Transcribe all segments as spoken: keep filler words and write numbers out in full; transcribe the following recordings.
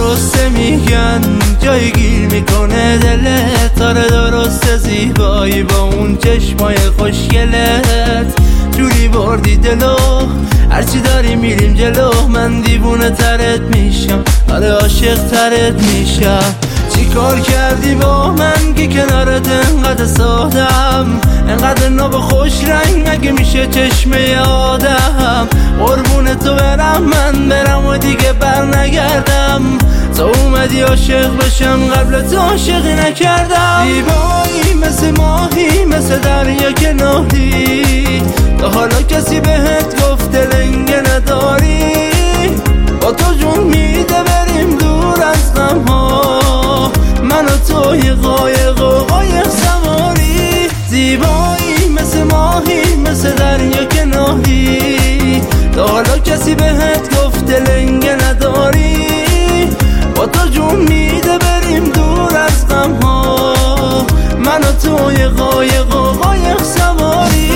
درسته میگن جای گیر میکنه دلت، آره درسته زیبایی با اون چشمای خوشگلت جوری بردی دلو، هرچی داری میریم جلو، من دیوونه ترت میشم، آره عاشق ترت میشم. چی کار کردی با من که کنارت انقدر سادم، انقدر ناب خوش رنگ مگه میشه چشمه آدم؟ قربون تو برم من برم و دیگه بر نگردم، تو اومدی عاشق بشم قبل تو عاشقی نکردم. زیبایی مثل ماهی مثل دریا کناری، تا حالا کسی بهت گفته لنگه نداری؟ با تو جون میده بریم دور از غم ها، من و توی قایق و قایق سواری. زیبایی مثل ماهی مثل دریا کناری، تا حالا کسی بهت گفته لنگه نداری؟ با تو جون میده بریم دور از غم ها، من و توی قایق و قایق سواری.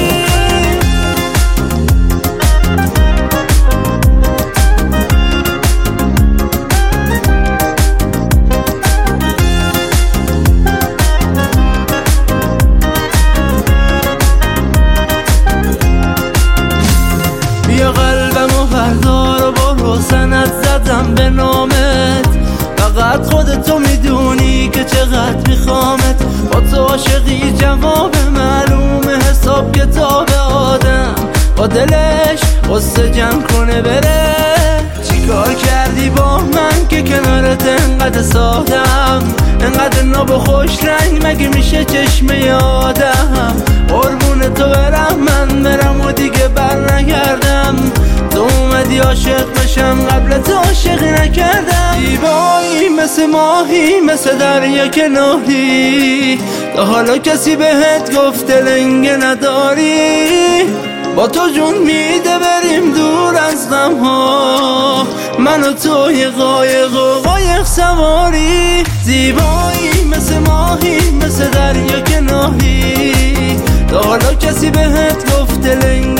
بیا قلبمو بردار و برو سند زدم به نامت، فقط خودتو میدونی که چقدر میخوامت. با تو عاشقی جواب معلومه، حساب کتاب آدم با دلش قصه جمع کنه بره. چی کار کردی با من که کنارت انقدر سادم، انقدر ناب و خوش رنگ مگه میشه چشمه آدم؟ قربون تو برم من برم و دیگه بر نگردم، تو اومدی عاشق بشم قبل تو عاشقی نکردم. زیبایی مثل ماهی مثل دریا کناری، تا حالا کسی بهت گفته لنگه نداری؟ با تو جون میده بریم دور از غم ها، من و توی قایق و قایق سواری. زیبایی مثل ماهی مثل دریا کناری، تا حالا کسی بهت گفته لنگه